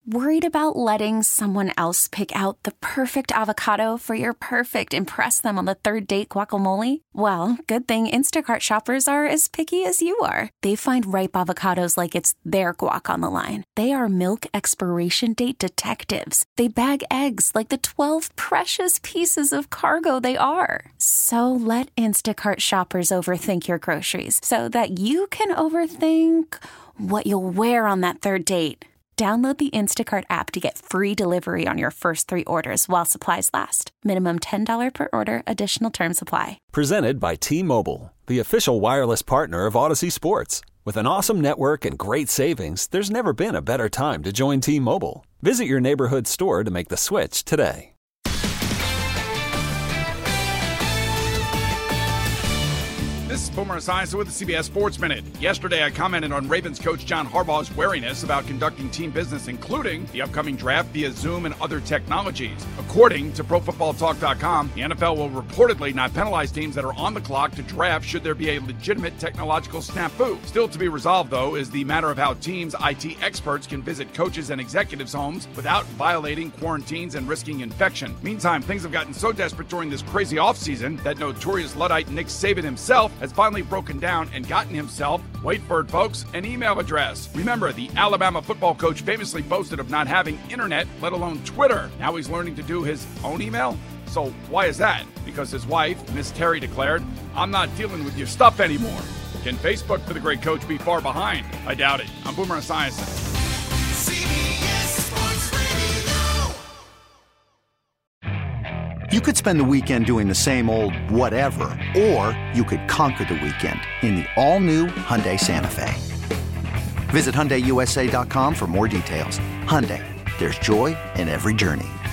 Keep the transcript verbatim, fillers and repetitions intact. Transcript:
Worried about letting someone else pick out the perfect avocado for your perfect impress them on the third date guacamole? Well, good thing Instacart shoppers are as picky as you are. They find ripe avocados like it's their guac on the line. They are milk expiration date detectives. They bag eggs like the twelve precious pieces of cargo they are. So let Instacart shoppers overthink your groceries so that you can overthink what you'll wear on that third date. Download the Instacart app to get free delivery on your first three orders while supplies last. Minimum ten dollars per order. Additional terms apply. Presented by T-Mobile, the official wireless partner of Odyssey Sports. With an awesome network and great savings, there's never been a better time to join T-Mobile. Visit your neighborhood store to make the switch today. This is Boomer Esiason with the C B S Sports Minute. Yesterday, I commented on Ravens coach John Harbaugh's wariness about conducting team business, including the upcoming draft via Zoom and other technologies. According to Pro Football Talk dot com, the N F L will reportedly not penalize teams that are on the clock to draft should there be a legitimate technological snafu. Still to be resolved, though, is the matter of how teams' I T experts can visit coaches and executives' homes without violating quarantines and risking infection. Meantime, things have gotten so desperate during this crazy offseason that notorious Luddite Nick Saban himself has finally broken down and gotten himself, wait for it folks, an email address. Remember, the Alabama football coach famously boasted of not having internet, let alone Twitter. Now he's learning to do his own email? So why is that? Because his wife, Miss Terry, declared, "I'm not dealing with your stuff anymore." Can Facebook for the great coach be far behind? I doubt it. I'm Boomer Esiason. You could spend the weekend doing the same old whatever, or you could conquer the weekend in the all-new Hyundai Santa Fe. Visit Hyundai U S A dot com for more details. Hyundai, there's joy in every journey.